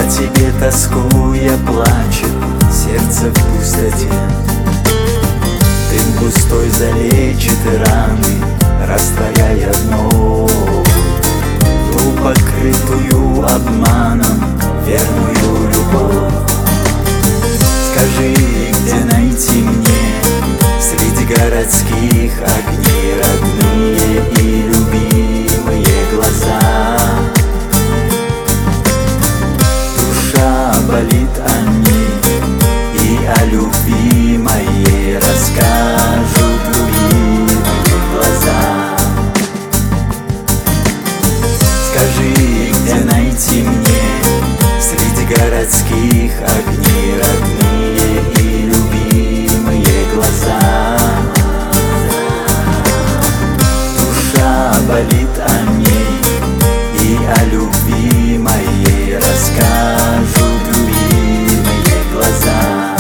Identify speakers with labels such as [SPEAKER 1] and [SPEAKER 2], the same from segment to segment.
[SPEAKER 1] тебе тоскуя плачет сердце в пустоте. Дым густой залечит раны, растворяя вновь ту покрытую обманом верную любовь. Скажи, где найти мне среди городских огней родные и любимые глаза? Душа болит о ней, и о любви моей расскажут любимые глаза. Скажи, где найти мне среди городских огней родные и любимые глаза? Душа болит о ней, и о любви моей расскажут любимые глаза.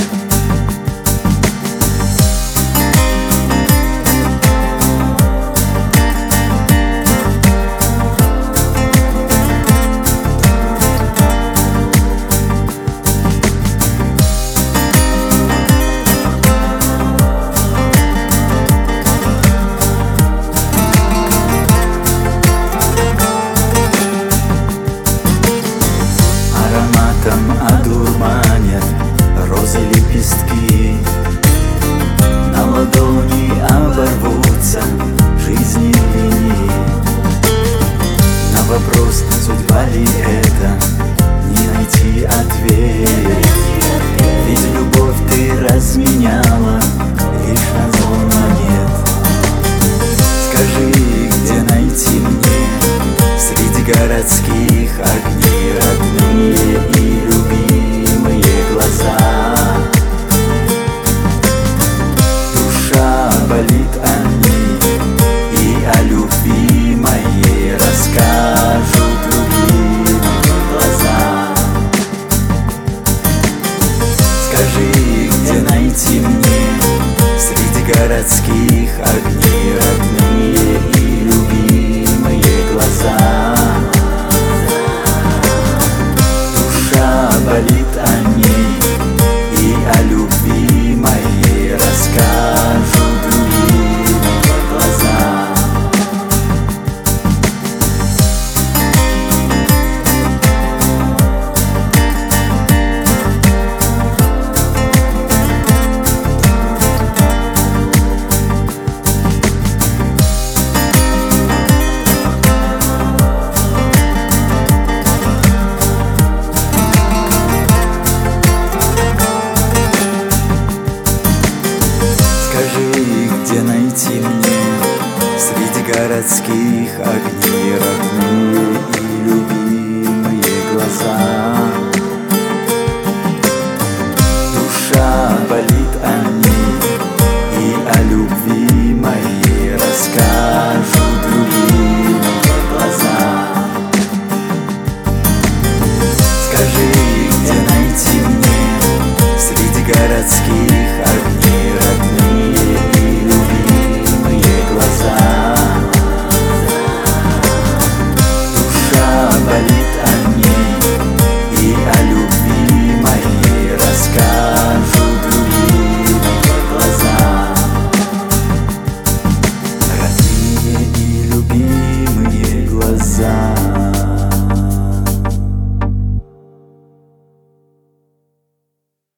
[SPEAKER 1] Одурманят розы лепестки, на ладони оборвутся жизни линии. На вопрос, судьба ли это, не найти ответ. Ведь любовь ты разменяла лишь на зло монет. Скажи, где найти мне среди городских огней родные и любимые глаза? Душа болит о ней, и о любви моей расскажут любимые глаза. Скажи, где найти мне среди городских огней родные и любимые глаза? Болит о ней, и о любви моей расскажут любимые глаза. Скажи, где найти мне среди городских огней родные и любимые глаза? Душа болит о ней, и о любви моей расскажут любимые глаза. Скажи, где найти мне среди городских